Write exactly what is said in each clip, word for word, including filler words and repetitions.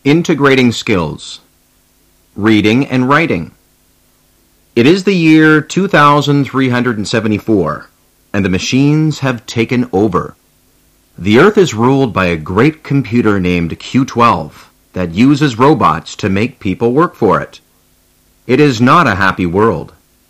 Integrating skills. Reading and writing. It is the year two thousand three hundred seventy-four, and the machines have taken over. The Earth is ruled by a great computer named Q twelve that uses robots to make people work for it. It is not a happy world.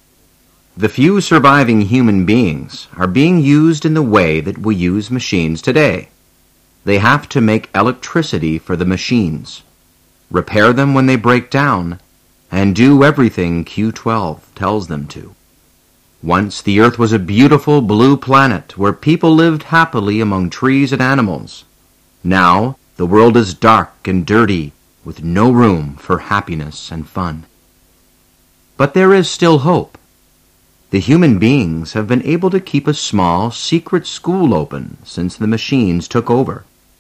The few surviving human beings are being used in the way that we use machines today. They have to make electricity for the machines, repair them when they break down, and do everything Q twelve tells them to. Once the Earth was a beautiful blue planet where people lived happily among trees and animals. Now the world is dark and dirty with no room for happiness and fun. But there is still hope. The human beings have been able to keep a small, secret school open since the machines took over.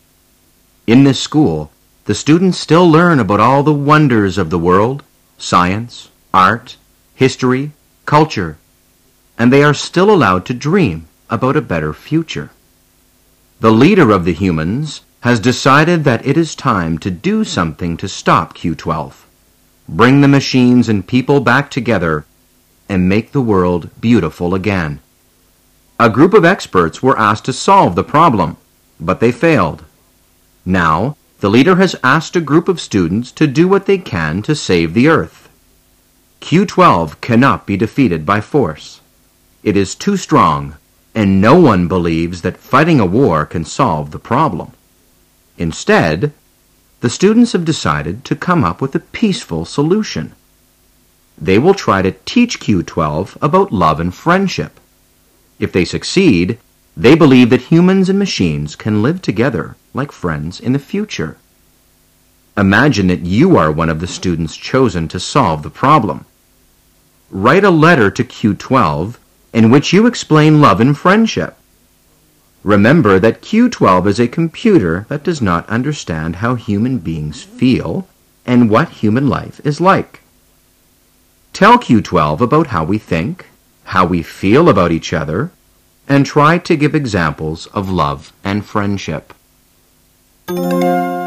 In this school, the students still learn about all the wonders of the world, science, art, history, culture, and they are still allowed to dream about a better future. The leader of the humans has decided that it is time to do something to stop Q twelve, bring the machines and people back together, and make the world beautiful again. A group of experts were asked to solve the problem, but they failed. Now, the leader has asked a group of students to do what they can to save the Earth. Q twelve cannot be defeated by force. It is too strong, and no one believes that fighting a war can solve the problem. Instead, the students have decided to come up with a peaceful solution. They will try to teach Q twelve about love and friendship. If they succeed, they believe that humans and machines can live together like friends in the future. Imagine that you are one of the students chosen to solve the problem. Write a letter to Q twelve in which you explain love and friendship. Remember that Q twelve is a computer that does not understand how human beings feel and what human life is like. Tell Q twelve about how we think, how we feel about each other, and try to give examples of love and friendship.